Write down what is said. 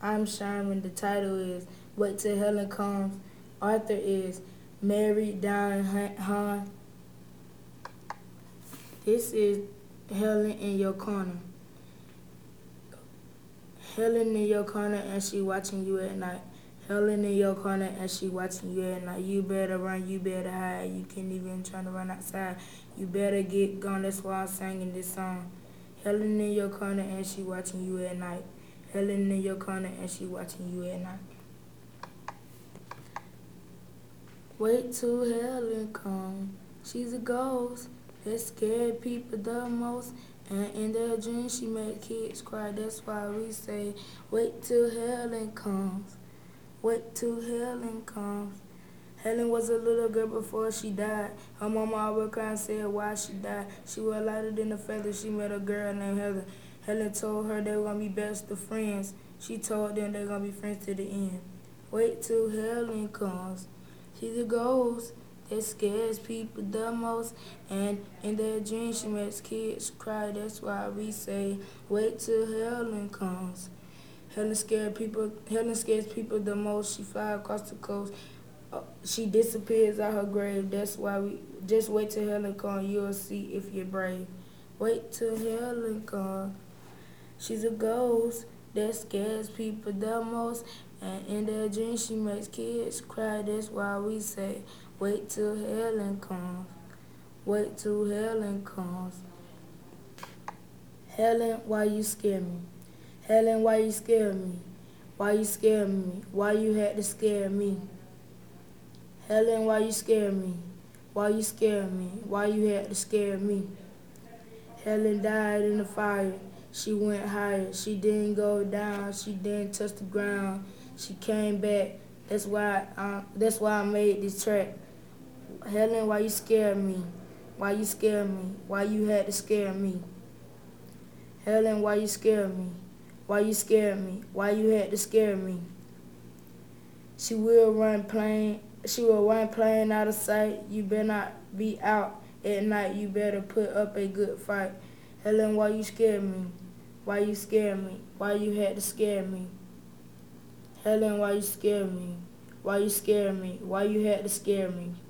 I'm Sherman. The title is Wait Till Helen Comes. Author is Mary Diane Hahn. This is Helen in your corner. Helen in your corner and she watching you at night. Helen in your corner and she watching you at night. You better run, you better hide. You can't even try to run outside. You better get gone. That's why I'm singing this song. Helen in your corner and she watching you at night. Helen in your corner and she watching you at night. Wait till Helen comes. She's a ghost that scared people the most. And in their dreams she made kids cry. That's why we say, wait till Helen comes. Wait till Helen comes. Helen was a little girl before she died. Her mama always cried and said why she died. She was lighter than a feather. She met a girl named Heather. Helen told her they were going to be best of friends. She told them they're going to be friends to the end. Wait till Helen comes. She's a ghost that scares people the most. And in their dreams she makes kids cry. That's why we say, wait till Helen comes. Helen scares people the most. She flies across the coast. She disappears out her grave. That's why we just wait till Helen comes. You'll see if you're brave. Wait till Helen comes. She's a ghost that scares people the most. And in their dreams she makes kids cry. That's why we say, wait till Helen comes. Wait till Helen comes. Helen, why you scare me? Helen, why you scare me? Why you scare me? Why you had to scare me? Helen, why you scare me? Why you scare me? Why you had to scare me? Helen died in the fire. She went higher. She didn't go down. She didn't touch the ground. She came back. That's why I made this track. Helen, why you scare me? Why you scare me? Why you had to scare me? Helen, why you scare me? Why you scare me? Why you had to scare me? She will run plain out of sight. You better not be out at night. You better put up a good fight. Helen, why you scare me? Why you scare me? Why you had to scare me? Helen, why you scare me? Why you scare me? Why you had to scare me?